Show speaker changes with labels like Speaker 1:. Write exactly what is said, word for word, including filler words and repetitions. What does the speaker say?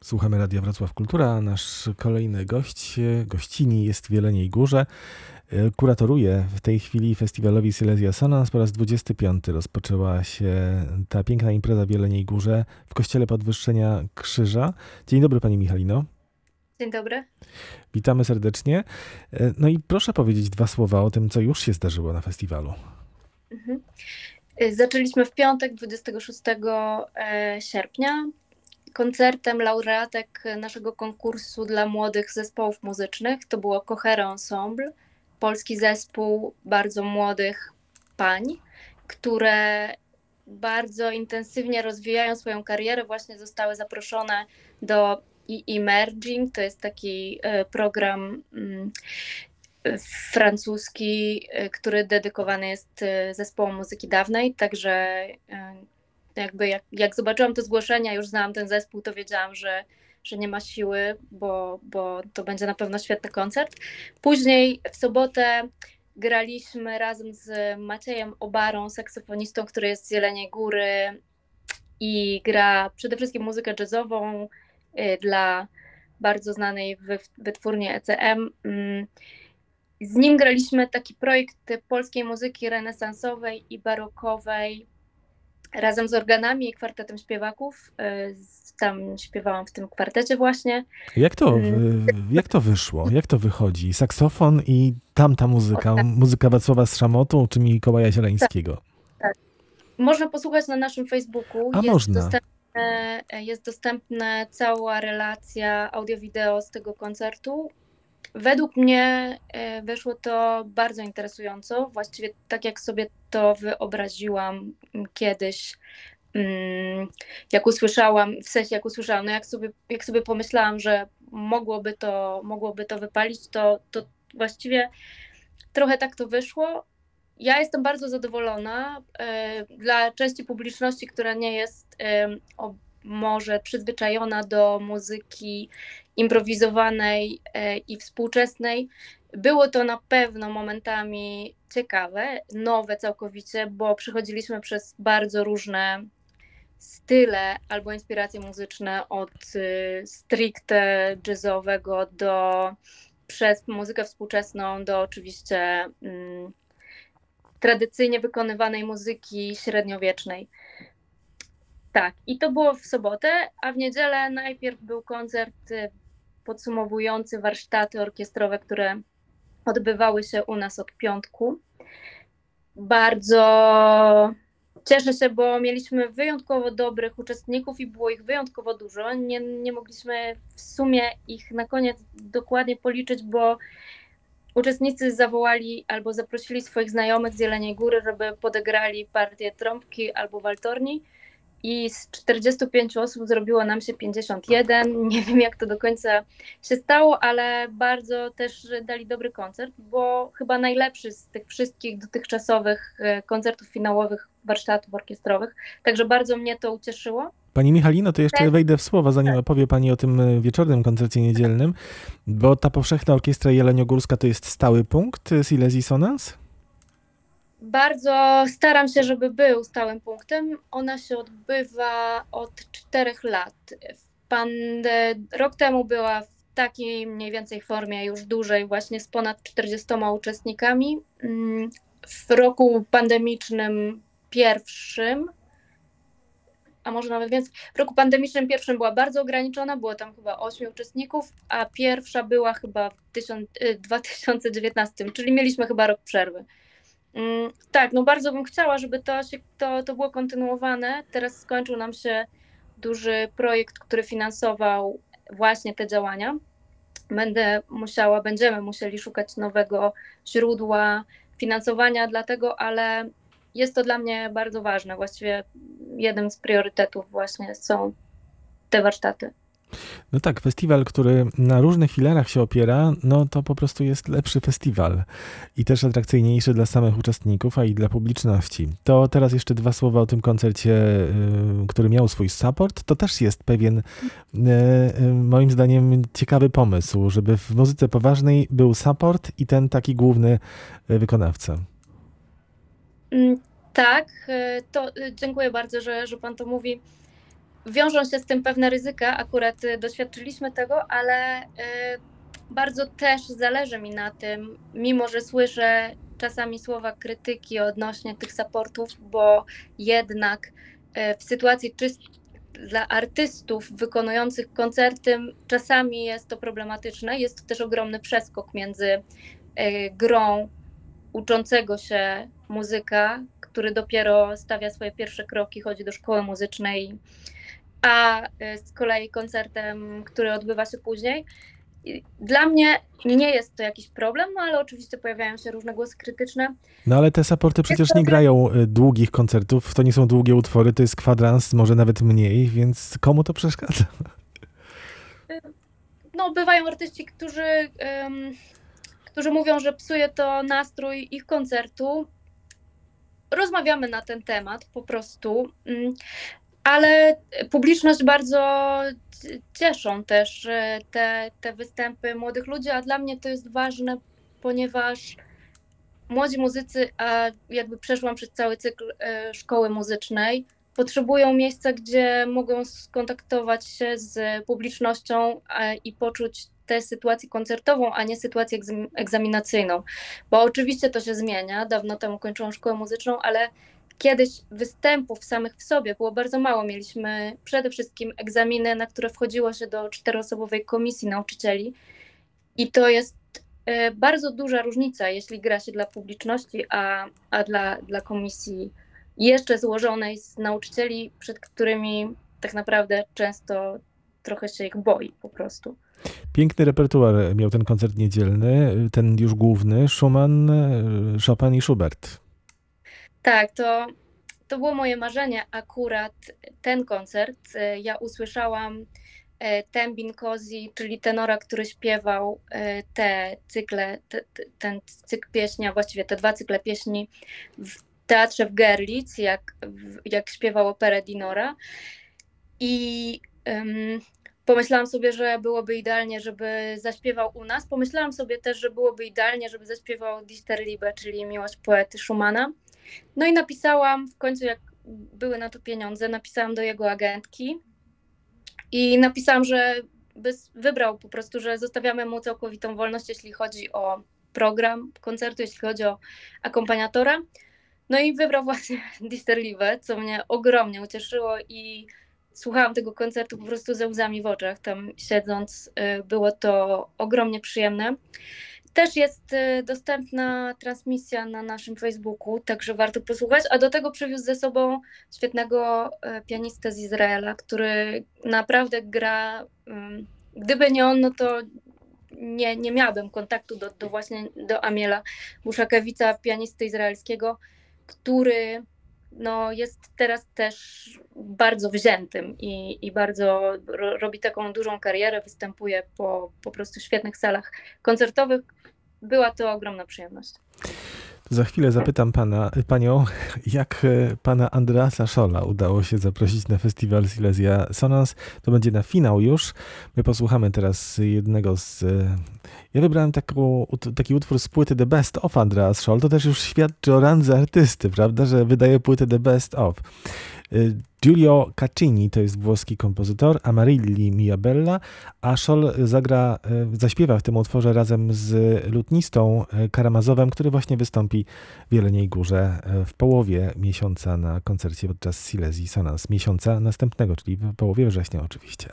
Speaker 1: Słuchamy Radia Wrocław Kultura, a nasz kolejny gość, gościni jest w Jeleniej Górze. Kuratoruje w tej chwili festiwalowi Silesia Sonans. Po raz dwudziesty piąty rozpoczęła się ta piękna impreza w Jeleniej Górze w Kościele Podwyższenia Krzyża. Dzień dobry Pani Michalino.
Speaker 2: Dzień dobry.
Speaker 1: Witamy serdecznie. No i proszę powiedzieć dwa słowa o tym, co już się zdarzyło na festiwalu.
Speaker 2: Mhm. Zaczęliśmy w piątek, dwudziestego szóstego sierpnia, koncertem laureatek naszego konkursu dla młodych zespołów muzycznych. To było Cohere Ensemble, polski zespół bardzo młodych pań, które bardzo intensywnie rozwijają swoją karierę. Właśnie zostały zaproszone do E-Emerging, to jest taki program francuski, który dedykowany jest zespołom muzyki dawnej, także jakby jak, jak zobaczyłam te zgłoszenia, już znałam ten zespół, to wiedziałam, że, że nie ma siły, bo, bo to będzie na pewno świetny koncert. Później w sobotę graliśmy razem z Maciejem Obarą, saksofonistą, który jest z Jeleniej Góry i gra przede wszystkim muzykę jazzową dla bardzo znanej wytwórni E C M. Z nim graliśmy taki projekt polskiej muzyki renesansowej i barokowej razem z organami i kwartetem śpiewaków. Tam śpiewałam w tym kwartecie właśnie.
Speaker 1: Jak to, jak to wyszło? Jak to wychodzi? Saksofon i tamta muzyka, muzyka Wacława Strzamotu czy Mikołaja Zieleńskiego?
Speaker 2: Tak, tak. Można posłuchać na naszym Facebooku.
Speaker 1: A
Speaker 2: jest
Speaker 1: można.
Speaker 2: Dostępne, jest dostępna cała relacja audio-wideo z tego koncertu. Według mnie wyszło to bardzo interesująco, właściwie tak jak sobie to wyobraziłam kiedyś, jak usłyszałam, w sensie jak usłyszałam, no jak sobie, jak sobie pomyślałam, że mogłoby to, mogłoby to wypalić, to, to właściwie trochę tak to wyszło. Ja jestem bardzo zadowolona. Dla części publiczności, która nie jest może przyzwyczajona do muzyki improwizowanej i współczesnej, było to na pewno momentami ciekawe, nowe całkowicie, bo przechodziliśmy przez bardzo różne style albo inspiracje muzyczne, od stricte jazzowego do przez muzykę współczesną do oczywiście um, tradycyjnie wykonywanej muzyki średniowiecznej. Tak, i to było w sobotę, a w niedzielę najpierw był koncert podsumowujący warsztaty orkiestrowe, które odbywały się u nas od piątku. Bardzo cieszę się, bo mieliśmy wyjątkowo dobrych uczestników i było ich wyjątkowo dużo. Nie, nie mogliśmy w sumie ich na koniec dokładnie policzyć, bo uczestnicy zawołali albo zaprosili swoich znajomych z Jeleniej Góry, żeby podegrali partię trąbki albo waltorni. I z czterdziestu pięciu osób zrobiło nam się pięćdziesiąt jeden. Nie wiem, jak to do końca się stało, ale bardzo też dali dobry koncert, bo chyba najlepszy z tych wszystkich dotychczasowych koncertów finałowych warsztatów orkiestrowych. Także bardzo mnie to ucieszyło.
Speaker 1: Pani Michalino, to jeszcze wejdę w słowa, zanim opowie Pani o tym wieczornym koncercie niedzielnym, bo ta powszechna orkiestra jeleniogórska to jest stały punkt Silesia Sonans?
Speaker 2: Bardzo staram się, żeby był stałym punktem. Ona się odbywa od czterech lat. Pan, rok temu była w takiej mniej więcej formie już dłużej, właśnie z ponad czterdziestoma uczestnikami. W roku pandemicznym pierwszym, a może nawet więcej, w roku pandemicznym pierwszym była bardzo ograniczona, było tam chyba ośmiu uczestników, a pierwsza była chyba w dwa tysiące dziewiętnastym, czyli mieliśmy chyba rok przerwy. Tak, no bardzo bym chciała, żeby to, się, to, to było kontynuowane. Teraz skończył nam się duży projekt, który finansował właśnie te działania. Będę musiała, będziemy musieli szukać nowego źródła finansowania dla tego, ale jest to dla mnie bardzo ważne. Właściwie jednym z priorytetów właśnie są te warsztaty.
Speaker 1: No tak, festiwal, który na różnych filarach się opiera, no to po prostu jest lepszy festiwal i też atrakcyjniejszy dla samych uczestników, a i dla publiczności. To teraz jeszcze dwa słowa o tym koncercie, który miał swój support. To też jest pewien, moim zdaniem, ciekawy pomysł, żeby w muzyce poważnej był support i ten taki główny wykonawca.
Speaker 2: Tak, to dziękuję bardzo, że, że pan to mówi. wiążą się z tym pewne ryzyka, akurat y, doświadczyliśmy tego, ale y, bardzo też zależy mi na tym, mimo że słyszę czasami słowa krytyki odnośnie tych supportów, bo jednak y, w sytuacji czysto dla artystów wykonujących koncerty czasami jest to problematyczne. Jest to też ogromny przeskok między y, grą uczącego się muzyka, który dopiero stawia swoje pierwsze kroki, chodzi do szkoły muzycznej, a z kolei koncertem, który odbywa się później. Dla mnie nie jest to jakiś problem, no ale oczywiście pojawiają się różne głosy krytyczne.
Speaker 1: No ale te supporty przecież
Speaker 2: Jest
Speaker 1: nie
Speaker 2: to-
Speaker 1: grają y, długich koncertów, to nie są długie utwory, to jest kwadrans, może nawet mniej, więc komu to przeszkadza?
Speaker 2: No, bywają artyści, którzy, ym, którzy mówią, że psuje to nastrój ich koncertu. Rozmawiamy na ten temat po prostu, ym, ale publiczność bardzo c- cieszą też e, te, te występy młodych ludzi, a dla mnie to jest ważne, ponieważ młodzi muzycy, a jakby przeszłam przez cały cykl e, szkoły muzycznej, potrzebują miejsca, gdzie mogą skontaktować się z publicznością e, i poczuć tę sytuację koncertową, a nie sytuację egzam- egzaminacyjną. Bo oczywiście to się zmienia, dawno temu kończyłam szkołę muzyczną, ale kiedyś występów samych w sobie było bardzo mało. Mieliśmy przede wszystkim egzaminy, na które wchodziło się do czteroosobowej komisji nauczycieli i to jest e, bardzo duża różnica, jeśli gra się dla publiczności, a, a dla, dla komisji jeszcze złożonej z nauczycieli, przed którymi tak naprawdę często trochę się ich boi po prostu.
Speaker 1: Piękny repertuar miał ten koncert niedzielny, ten już główny, Schumann, y, Chopin i Schubert.
Speaker 2: Tak, to, to było moje marzenie akurat ten koncert. E, Ja usłyszałam e, Tembin Kozi, czyli tenora, który śpiewał e, te cykle, te, te, ten cykl pieśni, a właściwie te dwa cykle pieśni w teatrze w Görlitz, jak, w- jak śpiewał operę Dinora. I em, pomyślałam sobie, że byłoby idealnie, żeby zaśpiewał u nas. Pomyślałam sobie też, że byłoby idealnie, żeby zaśpiewał Dichterliebe, czyli Miłość poety Schumana. No i napisałam w końcu, jak były na to pieniądze, napisałam do jego agentki i napisałam, że bys- wybrał po prostu, że zostawiamy mu całkowitą wolność, jeśli chodzi o program koncertu, jeśli chodzi o akompaniatora. No i wybrał właśnie Dichterliebe, co mnie ogromnie ucieszyło i słuchałam tego koncertu po prostu ze łzami w oczach, tam siedząc. y, Było to ogromnie przyjemne. Też jest y, dostępna transmisja na naszym Facebooku, także warto posłuchać, a do tego przywiózł ze sobą świetnego y, pianistę z Izraela, który naprawdę gra, ym, gdyby nie on, no to nie, nie miałabym kontaktu do, do właśnie do Amiela Buszakewica, pianisty izraelskiego, który no, jest teraz też bardzo wziętym i, i bardzo ro, robi taką dużą karierę, występuje po po prostu świetnych salach koncertowych. Była to ogromna przyjemność.
Speaker 1: Za chwilę zapytam pana, panią, jak e, pana Andreasa Scholla udało się zaprosić na festiwal Silesia Sonans. To będzie na finał już. My posłuchamy teraz jednego z... e, Ja wybrałem taką, ut- taki utwór z płyty The Best of Andreas Scholl. To też już świadczy o randze artysty, prawda, że wydaje płytę The Best of. Y, Giulio Caccini to jest włoski kompozytor, Amarilli Miabella, a Scholl zagra, y, zaśpiewa w tym utworze razem z lutnistą y, Karamazowem, który właśnie wystąpi w Jeleniej Górze y, w połowie miesiąca na koncercie podczas Silesii Sonans. Miesiąca następnego, czyli w połowie września oczywiście.